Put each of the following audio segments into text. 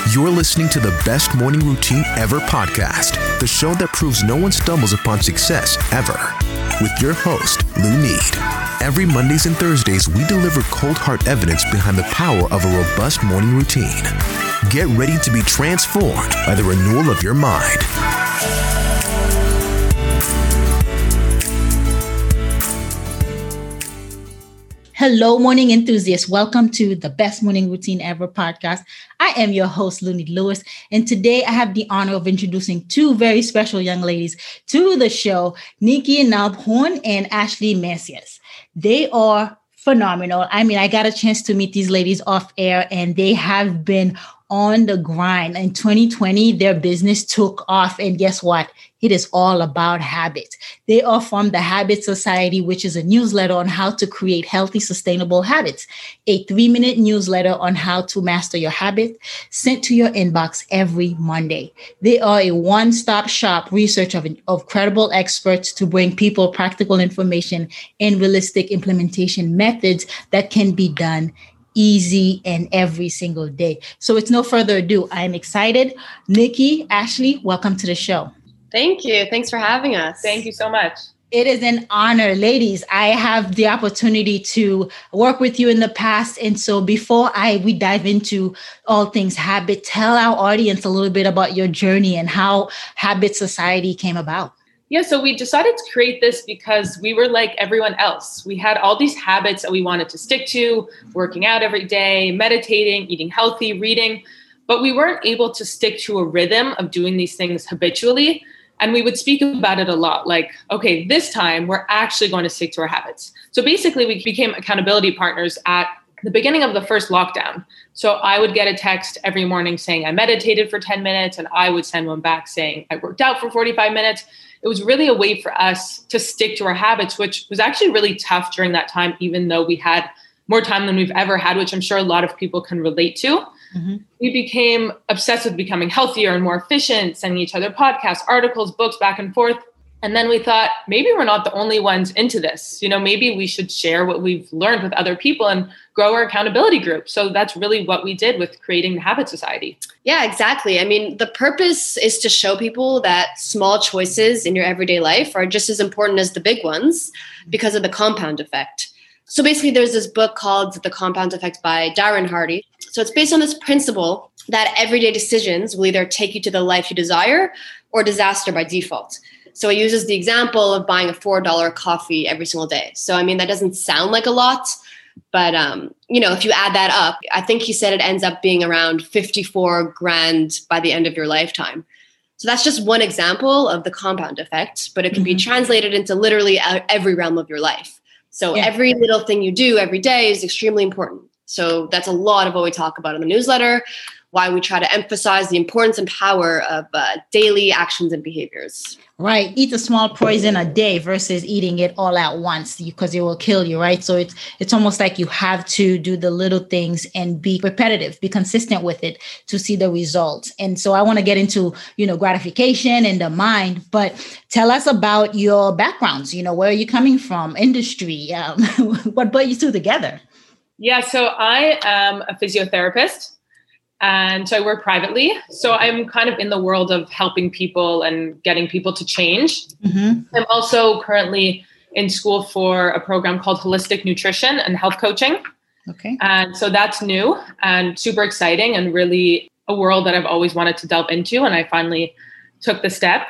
You're listening to the Best Morning Routine Ever podcast, the show that proves no one stumbles upon success ever. With your host, Lou Need. Every Mondays and Thursdays, we deliver cold hard evidence behind the power of a robust morning routine. Get ready to be transformed by the renewal of your mind. Hello, morning enthusiasts. Welcome to the Best Morning Routine Ever podcast. I am your host, Looney Lewis, and today I have the honor of introducing two very special young ladies to the show, Nikki Nabhorn and Ashley Messias. They are phenomenal. I mean, I got a chance to meet these ladies off air, and they have been on the grind. In 2020, their business took off, and guess what? It is all about habits. They are from the Habit Society, which is a newsletter on how to create healthy, sustainable habits. A 3-minute newsletter on how to master your habit sent to your inbox every Monday. They are a one-stop shop research of credible experts to bring people practical information and realistic implementation methods that can be done easy and every single day. So it's no further ado. I am excited. Nikki, Ashley, welcome to the show. Thank you. Thanks for having us. Thank you so much. It is an honor, ladies. I have the opportunity to work with you in the past. And so before we dive into all things habit, tell our audience a little bit about your journey and how Habit Society came about. Yeah, so we decided to create this because we were like everyone else. We had all these habits that we wanted to stick to, working out every day, meditating, eating healthy, reading, but we weren't able to stick to a rhythm of doing these things habitually. And we would speak about it a lot, like, okay, this time we're actually going to stick to our habits. So basically we became accountability partners at the beginning of the first lockdown. So I would get a text every morning saying I meditated for 10 minutes, and I would send one back saying I worked out for 45 minutes. It was really a way for us to stick to our habits, which was actually really tough during that time, even though we had more time than we've ever had, which I'm sure a lot of people can relate to. Mm-hmm. We became obsessed with becoming healthier and more efficient, sending each other podcasts, articles, books back and forth. And then we thought, maybe we're not the only ones into this. Maybe we should share what we've learned with other people and grow our accountability group. So that's really what we did with creating the Habit Society. Yeah, exactly. I mean, the purpose is to show people that small choices in your everyday life are just as important as the big ones because of the compound effect. So basically, there's this book called The Compound Effect by Darren Hardy. So it's based on this principle that everyday decisions will either take you to the life you desire or disaster by default. So it uses the example of buying a $4 coffee every single day. So, I mean, that doesn't sound like a lot, but, if you add that up, I think he said it ends up being around 54 grand by the end of your lifetime. So that's just one example of the compound effect, but it can be translated into literally every realm of your life. So every little thing you do every day is extremely important. So that's a lot of what we talk about in the newsletter, why we try to emphasize the importance and power of daily actions and behaviors. Right. Eat a small poison a day versus eating it all at once because it will kill you, right? So it's almost like you have to do the little things and be repetitive, be consistent with it to see the results. And so I want to get into, gratification and the mind, but tell us about your backgrounds. Where are you coming from? Industry? What brought you two together? Yeah, so I am a physiotherapist. And so I work privately. So I'm kind of in the world of helping people and getting people to change. Mm-hmm. I'm also currently in school for a program called Holistic Nutrition and Health Coaching. Okay. And so that's new and super exciting and really a world that I've always wanted to delve into. And I finally took the step.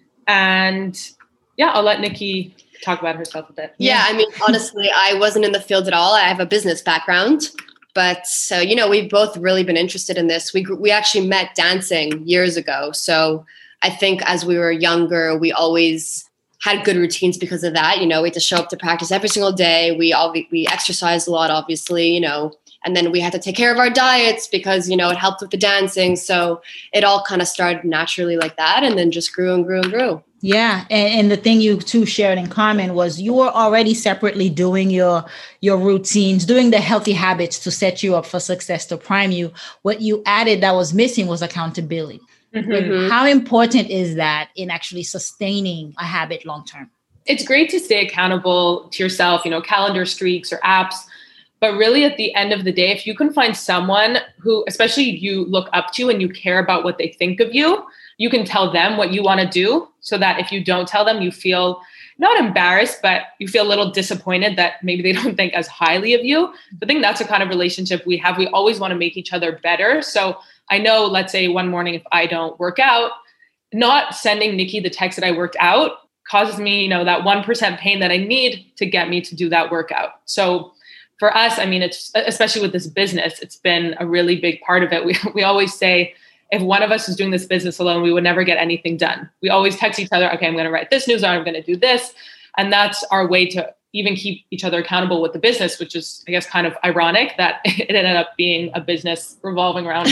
And yeah, I'll let Nikki talk about herself a bit. Yeah, I mean, honestly, I wasn't in the field at all. I have a business background. But so, we've both really been interested in this. We actually met dancing years ago. So I think as we were younger, we always had good routines because of that. We had to show up to practice every single day. We exercised a lot, obviously, and then we had to take care of our diets because, it helped with the dancing. So it all kind of started naturally like that and then just grew and grew and grew. Yeah. And the thing you two shared in common was you were already separately doing your routines, doing the healthy habits to set you up for success, to prime you. What you added that was missing was accountability. Mm-hmm. How important is that in actually sustaining a habit long term? It's great to stay accountable to yourself, calendar streaks or apps. But really at the end of the day, if you can find someone who, especially you look up to and you care about what they think of you, you can tell them what you want to do so that if you don't tell them, you feel not embarrassed, but you feel a little disappointed that maybe they don't think as highly of you. I think that's the kind of relationship we have. We always want to make each other better. So I know, let's say one morning, if I don't work out, not sending Nikki the text that I worked out causes me, that 1% pain that I need to get me to do that workout. So for us, I mean, it's especially with this business, it's been a really big part of it. We always say, if one of us was doing this business alone, we would never get anything done. We always text each other, okay, I'm going to write this news, or I'm going to do this. And that's our way to even keep each other accountable with the business, which is, I guess, kind of ironic that it ended up being a business revolving around.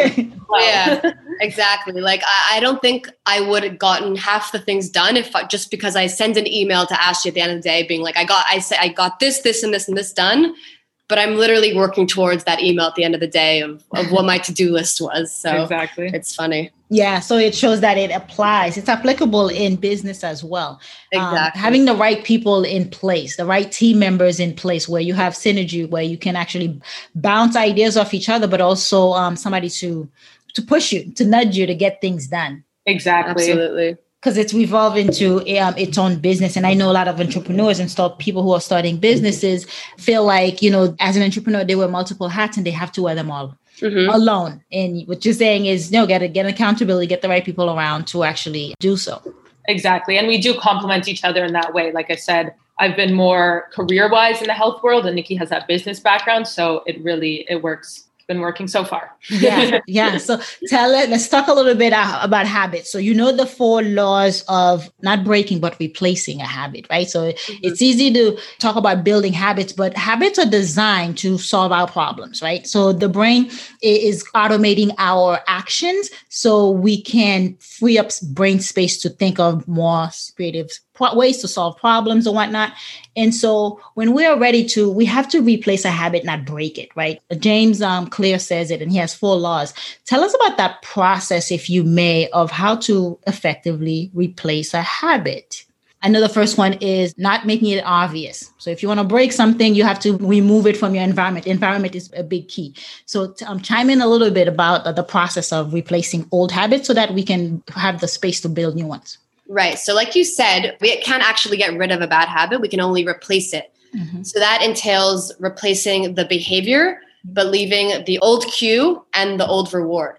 Yeah, exactly. Like, I don't think I would have gotten half the things done just because I send an email to Ashley at the end of the day being like, I got this, and this done. But I'm literally working towards that email at the end of the day of what my to-do list was. So exactly. It's funny. Yeah. So it shows that it applies. It's applicable in business as well. Exactly. Having the right people in place, the right team members in place where you have synergy, where you can actually bounce ideas off each other, but also somebody to push you, to nudge you to get things done. Exactly. Absolutely. Because it's evolved into its own business. And I know a lot of entrepreneurs and people who are starting businesses feel like, as an entrepreneur, they wear multiple hats and they have to wear them all alone. And what you're saying is, get accountability, get the right people around to actually do so. Exactly. And we do complement each other in that way. Like I said, I've been more career-wise in the health world, and Nikki has that business background. So it works. Been working so far. Yeah. So let's talk a little bit about habits. So the 4 laws of not breaking, but replacing a habit, right? So it's easy to talk about building habits, but habits are designed to solve our problems, right? So the brain is automating our actions so we can free up brain space to think of more creative ways to solve problems or whatnot. And so when we are ready we have to replace a habit, not break it, right? James Clear says it, and he has 4 laws. Tell us about that process, if you may, of how to effectively replace a habit. I know the first one is not making it obvious. So if you want to break something, you have to remove it from your environment. Environment is a big key. So chime in a little bit about the process of replacing old habits so that we can have the space to build new ones. Right. So like you said, we can't actually get rid of a bad habit. We can only replace it. So that entails replacing the behavior, but leaving the old cue and the old reward.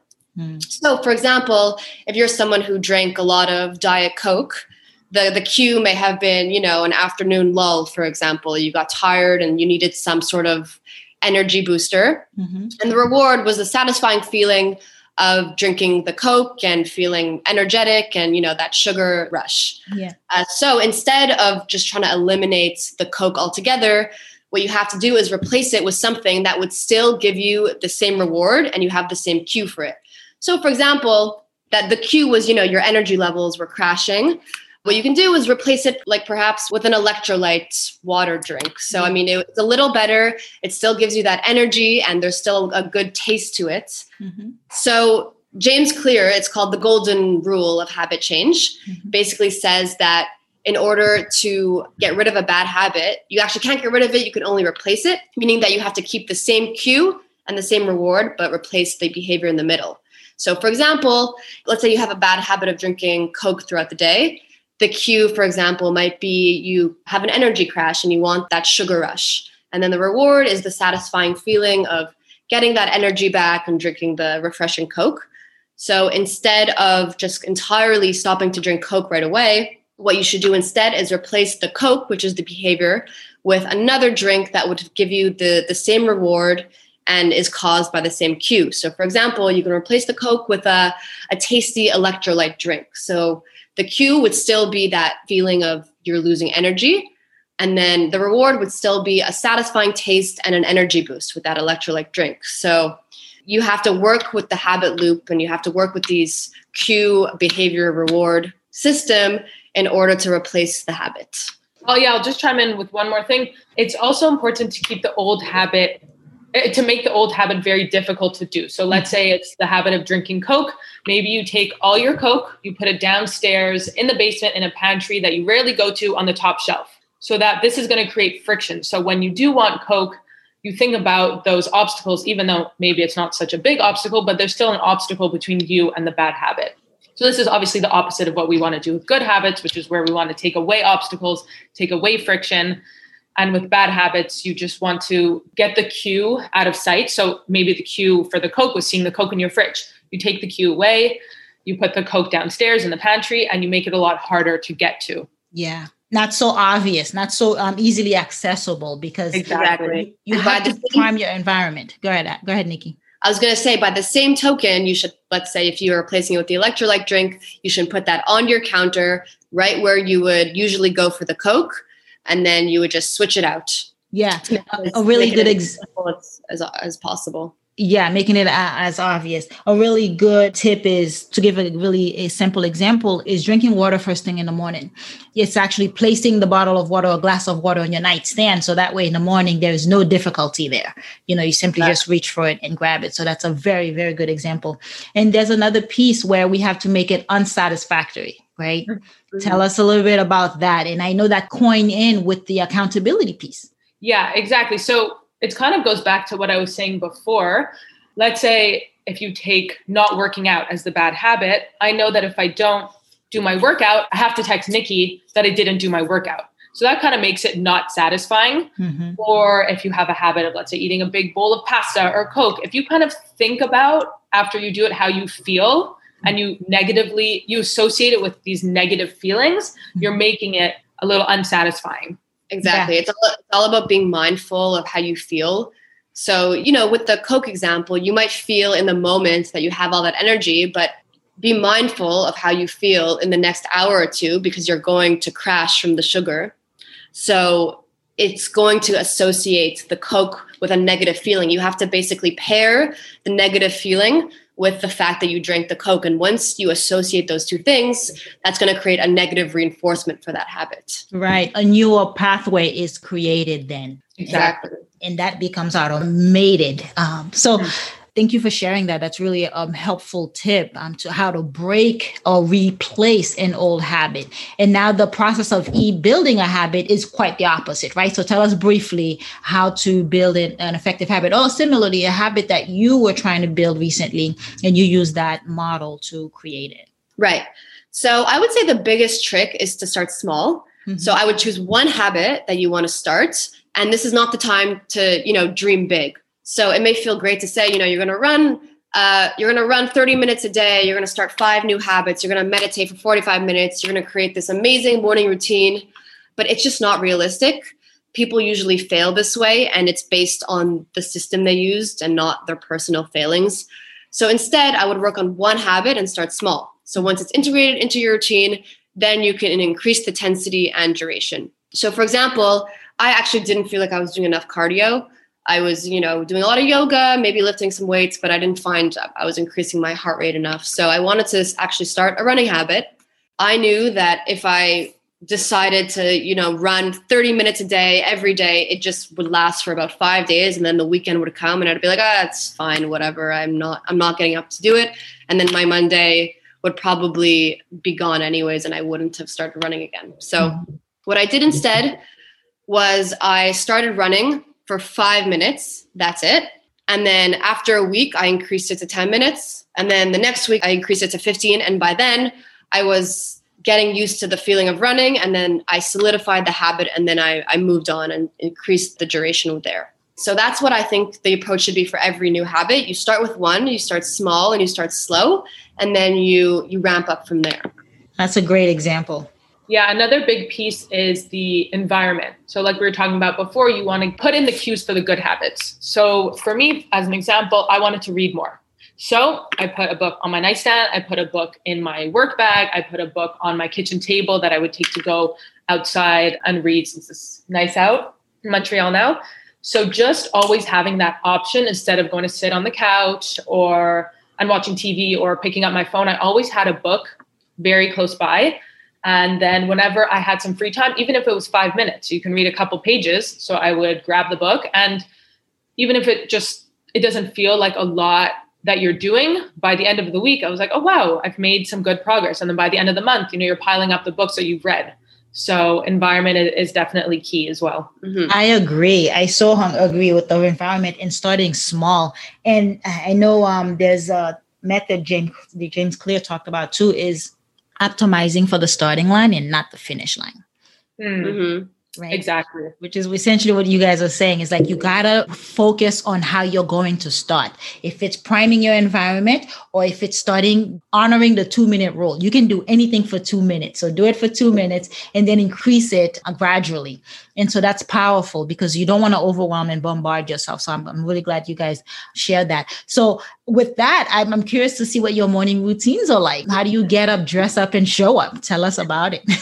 So for example, if you're someone who drank a lot of Diet Coke, the cue may have been, an afternoon lull, for example. You got tired and you needed some sort of energy booster. And the reward was a satisfying feeling of drinking the Coke and feeling energetic and, that sugar rush. Yeah. So instead of just trying to eliminate the Coke altogether, what you have to do is replace it with something that would still give you the same reward and you have the same cue for it. So for example, that the cue was, your energy levels were crashing. What you can do is replace it like perhaps with an electrolyte water drink. So, it's a little better. It still gives you that energy and there's still a good taste to it. So James Clear, it's called the golden rule of habit change, basically says that in order to get rid of a bad habit, you actually can't get rid of it. You can only replace it, meaning that you have to keep the same cue and the same reward, but replace the behavior in the middle. So for example, let's say you have a bad habit of drinking Coke throughout the day. The cue, for example, might be you have an energy crash and you want that sugar rush. And then the reward is the satisfying feeling of getting that energy back and drinking the refreshing Coke. So instead of just entirely stopping to drink Coke right away, what you should do instead is replace the Coke, which is the behavior, with another drink that would give you the same reward and is caused by the same cue. So for example, you can replace the Coke with a tasty electrolyte drink. So the cue would still be that feeling of you're losing energy. And then the reward would still be a satisfying taste and an energy boost with that electrolyte drink. So you have to work with the habit loop and you have to work with these cue, behavior, reward system in order to replace the habit. Oh yeah, I'll just chime in with one more thing. It's also important to keep the old habit, to make the old habit very difficult to do. So let's say it's the habit of drinking Coke. Maybe you take all your Coke, you put it downstairs in the basement in a pantry that you rarely go to on the top shelf, so that this is going to create friction. So when you do want Coke, you think about those obstacles, even though maybe it's not such a big obstacle, but there's still an obstacle between you and the bad habit. So this is obviously the opposite of what we want to do with good habits, which is where we want to take away obstacles, take away friction. And with bad habits, you just want to get the cue out of sight. So maybe the cue for the Coke was seeing the Coke in your fridge. You take the cue away, you put the Coke downstairs in the pantry, and you make it a lot harder to get to. Yeah. Not so obvious, not so easily accessible, because Exactly. you have to prime your environment. Go ahead, Nikki. I was going to say, by the same token, you should, let's say if you are replacing it with the electrolyte drink, you should put that on your counter right where you would usually go for the Coke. And then you would just switch it out. Yeah. A really good example as possible. Yeah, making it as obvious. A really good tip is to give a simple example is drinking water first thing in the morning. It's actually placing the bottle of water or glass of water on your nightstand. So that way in the morning, there is no difficulty there. You simply just reach for it and grab it. So that's a very, very good example. And there's another piece where we have to make it unsatisfactory, right? Mm-hmm. Tell us a little bit about that. And I know that coin in with the accountability piece. Yeah, exactly. So it kind of goes back to what I was saying before. Let's say if you take not working out as the bad habit, I know that if I don't do my workout, I have to text Nikki that I didn't do my workout. So that kind of makes it not satisfying. Mm-hmm. Or if you have a habit of, let's say, eating a big bowl of pasta or Coke, if you kind of think about after you do it, how you feel, and you associate it with these negative feelings, you're making it a little unsatisfying. Exactly. Yeah. It's all about being mindful of how you feel. So, with the Coke example, you might feel in the moment that you have all that energy, but be mindful of how you feel in the next hour or two, because you're going to crash from the sugar. So it's going to associate the Coke with a negative feeling. You have to basically pair the negative feeling with the fact that you drank the Coke. And once you associate those two things, that's going to create a negative reinforcement for that habit. Right. A newer pathway is created then. Exactly. And that becomes automated. Thank you for sharing that. That's really a helpful tip to how to break or replace an old habit. And now the process of building a habit is quite the opposite, right? So tell us briefly how to build an effective habit, or similarly, a habit that you were trying to build recently and you use that model to create it. Right. So I would say the biggest trick is to start small. Mm-hmm. So I would choose one habit that you want to start. And this is not the time to, dream big. So it may feel great to say, you're going to run 30 minutes a day. You're going to start 5 new habits. You're going to meditate for 45 minutes. You're going to create this amazing morning routine, but it's just not realistic. People usually fail this way, and it's based on the system they used and not their personal failings. So instead, I would work on one habit and start small. So once it's integrated into your routine, then you can increase the intensity and duration. So for example, I actually didn't feel like I was doing enough cardio. I was, doing a lot of yoga, maybe lifting some weights, but I didn't find I was increasing my heart rate enough. So I wanted to actually start a running habit. I knew that if I decided to, run 30 minutes a day, every day, it just would last for about 5 days. And then the weekend would come and I'd be like, it's fine, whatever. I'm not getting up to do it. And then my Monday would probably be gone anyways, and I wouldn't have started running again. So what I did instead was I started running for 5 minutes. That's it. And then after a week, I increased it to 10 minutes. And then the next week I increased it to 15. And by then I was getting used to the feeling of running. And then I solidified the habit. And then I moved on and increased the duration there. So that's what I think the approach should be for every new habit. You start with one, you start small and you start slow, and then you ramp up from there. That's a great example. Yeah, another big piece is the environment. So like we were talking about before, you want to put in the cues for the good habits. So for me, as an example, I wanted to read more. So I put a book on my nightstand. I put a book in my work bag. I put a book on my kitchen table that I would take to go outside and read, since it's nice out in Montreal now. So just always having that option instead of going to sit on the couch and watching TV or picking up my phone. I always had a book very close by. And then whenever I had some free time, even if it was 5 minutes, you can read a couple pages. So I would grab the book. And even if it doesn't feel like a lot that you're doing, by the end of the week, I was like, oh, wow, I've made some good progress. And then by the end of the month, you're piling up the books that you've read. So environment is definitely key as well. Mm-hmm. I agree. I so agree with the environment and starting small. And I know there's a method James Clear talked about too, is optimizing for the starting line and not the finish line. Mm-hmm. Right. Exactly. Which is essentially what you guys are saying, is like you gotta focus on how you're going to start. If it's priming your environment or if it's honoring the 2-minute rule, you can do anything for 2 minutes. So do it for 2 minutes and then increase it gradually. And so that's powerful because you don't want to overwhelm and bombard yourself. So I'm really glad you guys shared that. So with that, I'm curious to see what your morning routines are like. How do you get up, dress up, and show up? Tell us about it.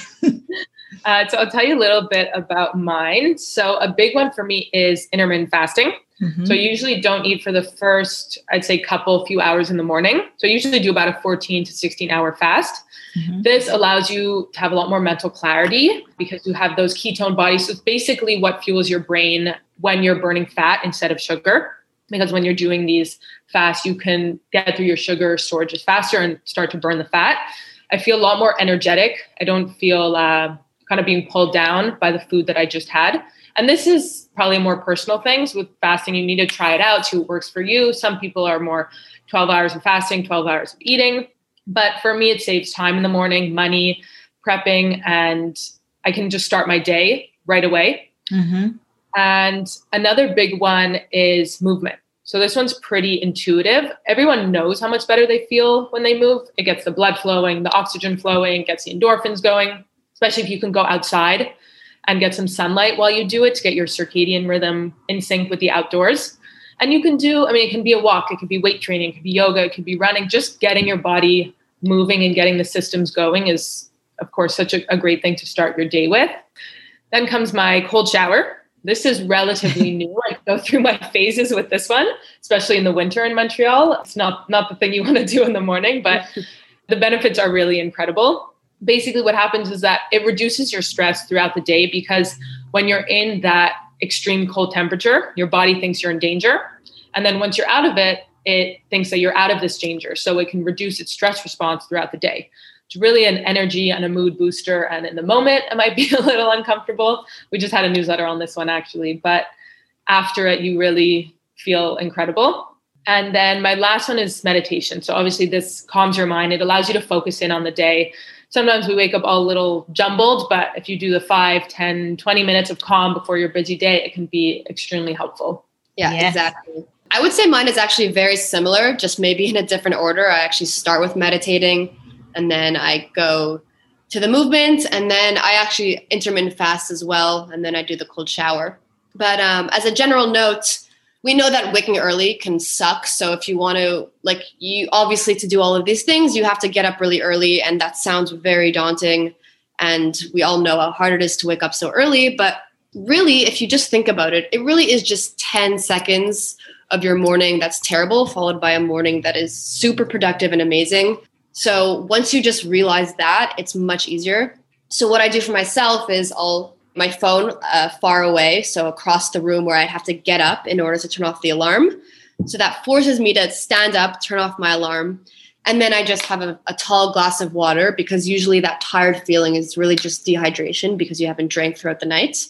So I'll tell you a little bit about mine. So a big one for me is intermittent fasting. Mm-hmm. So I usually don't eat for the first, I'd say few hours in the morning. So I usually do about a 14 to 16 hour fast. Mm-hmm. This allows you to have a lot more mental clarity because you have those ketone bodies. So it's basically what fuels your brain when you're burning fat instead of sugar. Because when you're doing these fasts, you can get through your sugar storages faster and start to burn the fat. I feel a lot more energetic. I don't feel kind of being pulled down by the food that I just had. And this is probably more personal things. With fasting, you need to try it out, see what works for you. Some people are more 12 hours of fasting, 12 hours of eating. But for me, it saves time in the morning, money, prepping, and I can just start my day right away. Mm-hmm. And another big one is movement. So this one's pretty intuitive. Everyone knows how much better they feel when they move. It gets the blood flowing, the oxygen flowing, gets the endorphins going, especially if you can go outside and get some sunlight while you do it to get your circadian rhythm in sync with the outdoors. And you can it can be a walk, it can be weight training, it can be yoga, it can be running. Just getting your body moving and getting the systems going is, of course, such a great thing to start your day with. Then comes my cold shower. This is relatively new. I go through my phases with this one, especially in the winter in Montreal. It's not the thing you want to do in the morning, but the benefits are really incredible. Basically, what happens is that it reduces your stress throughout the day because when you're in that extreme cold temperature, your body thinks you're in danger. And then once you're out of it, it thinks that you're out of this danger. So it can reduce its stress response throughout the day. It's really an energy and a mood booster. And in the moment, it might be a little uncomfortable. We just had a newsletter on this one, actually. But after it, you really feel incredible. And then my last one is meditation. So obviously this calms your mind. It allows you to focus in on the day. Sometimes we wake up all a little jumbled, but if you do the 5, 10, 20 minutes of calm before your busy day, it can be extremely helpful. Yeah, exactly. I would say mine is actually very similar, just maybe in a different order. I actually start with meditating and then I go to the movement and then I actually intermittent fast as well. And then I do the cold shower. But as a general note, we know that waking early can suck. So if you want to, you obviously to do all of these things, you have to get up really early. And that sounds very daunting. And we all know how hard it is to wake up so early. But really, if you just think about it, it really is just 10 seconds of your morning that's terrible, followed by a morning that is super productive and amazing. So once you just realize that, it's much easier. So what I do for myself is my phone far away, so across the room where I have to get up in order to turn off the alarm. So that forces me to stand up, turn off my alarm, and then I just have a tall glass of water because usually that tired feeling is really just dehydration because you haven't drank throughout the night.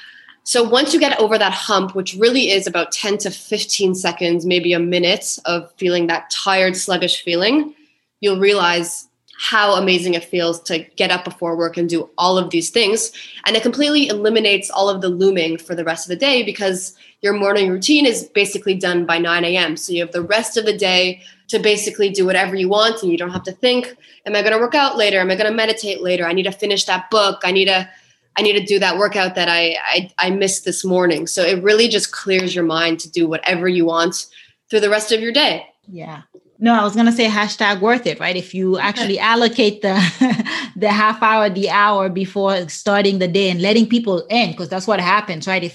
So once you get over that hump, which really is about 10 to 15 seconds, maybe a minute of feeling that tired, sluggish feeling, you'll realize how amazing it feels to get up before work and do all of these things. And it completely eliminates all of the looming for the rest of the day because your morning routine is basically done by 9 a.m. So you have the rest of the day to basically do whatever you want and you don't have to think, am I going to work out later? Am I going to meditate later? I need to finish that book. I need to do that workout that I missed this morning. So it really just clears your mind to do whatever you want through the rest of your day. Yeah. No, I was going to say #worth it, right? If you actually allocate the half hour, the hour before starting the day and letting people in, because that's what happens, right?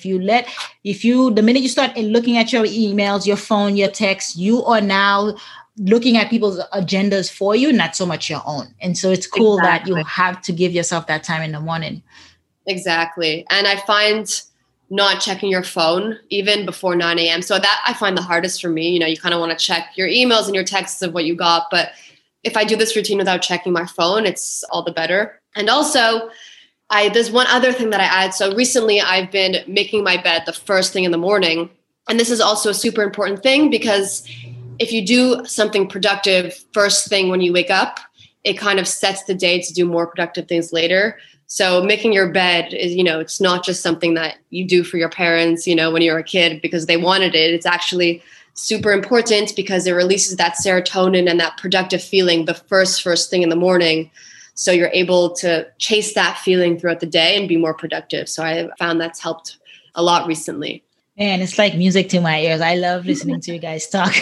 The minute you start looking at your emails, your phone, your texts, you are now looking at people's agendas for you, not so much your own. And so it's cool that you have to give yourself that time in the morning. Exactly. And I find not checking your phone even before 9 a.m. So that I find the hardest for me. You kind of want to check your emails and your texts of what you got. But if I do this routine without checking my phone, it's all the better. And also There's one other thing that I add. So recently I've been making my bed the first thing in the morning. And this is also a super important thing because if you do something productive first thing when you wake up, it kind of sets the day to do more productive things later. So making your bed is, it's not just something that you do for your parents, when you're a kid because they wanted it. It's actually super important because it releases that serotonin and that productive feeling the first thing in the morning. So you're able to chase that feeling throughout the day and be more productive. So I found that's helped a lot recently. Man, it's like music to my ears. I love listening to you guys talk.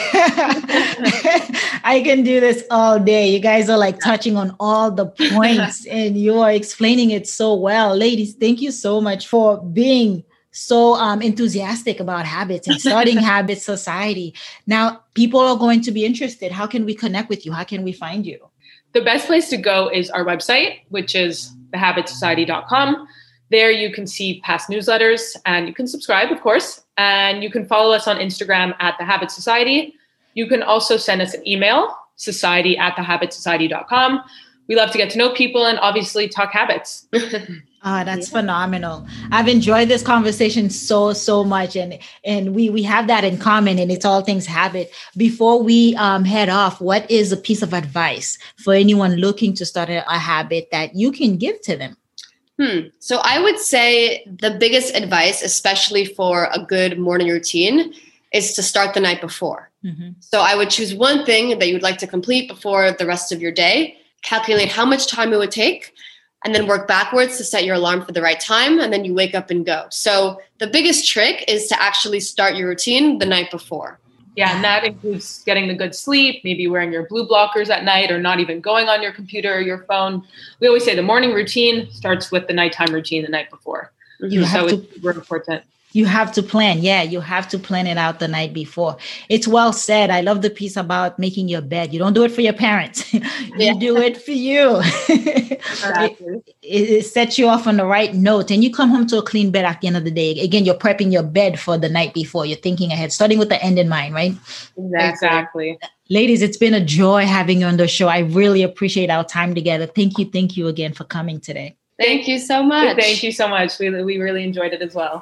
I can do this all day. You guys are like touching on all the points and you are explaining it so well. Ladies, thank you so much for being so enthusiastic about habits and starting Habit Society. Now, people are going to be interested. How can we connect with you? How can we find you? The best place to go is our website, which is thehabitsociety.com. There you can see past newsletters and you can subscribe, of course, and you can follow us on Instagram at The Habit Society. You can also send us an email, society@thehabitsociety.com. We love to get to know people and obviously talk habits. Oh, that's phenomenal. I've enjoyed this conversation so much. And we have that in common and it's all things habit. Before we head off, what is a piece of advice for anyone looking to start a habit that you can give to them? So I would say the biggest advice, especially for a good morning routine, is to start the night before. Mm-hmm. So I would choose one thing that you would like to complete before the rest of your day, calculate how much time it would take, and then work backwards to set your alarm for the right time. And then you wake up and go. So the biggest trick is to actually start your routine the night before. Yeah, and that includes getting the good sleep, maybe wearing your blue blockers at night or not even going on your computer or your phone. We always say the morning routine starts with the nighttime routine the night before. It's super important. You have to plan. Yeah, you have to plan it out the night before. It's well said. I love the piece about making your bed. You don't do it for your parents. You do it for you. Exactly. It sets you off on the right note. And you come home to a clean bed at the end of the day. Again, you're prepping your bed for the night before. You're thinking ahead, starting with the end in mind, right? Exactly. Ladies, it's been a joy having you on the show. I really appreciate our time together. Thank you again for coming today. Thank you so much. Thank you so much. We really enjoyed it as well.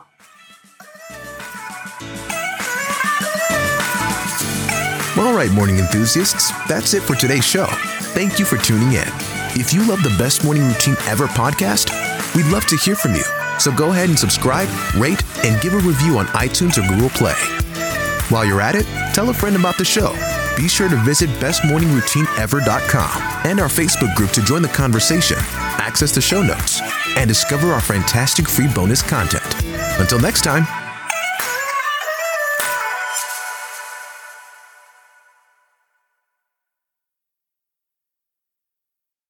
All right, morning enthusiasts, that's it for today's show. Thank you for tuning in. If you love the Best Morning Routine Ever podcast, we'd love to hear from you. So go ahead and subscribe, rate, and give a review on iTunes or Google Play. While you're at it, tell a friend about the show. Be sure to visit bestmorningroutineever.com and our Facebook group to join the conversation, access the show notes, and discover our fantastic free bonus content. Until next time,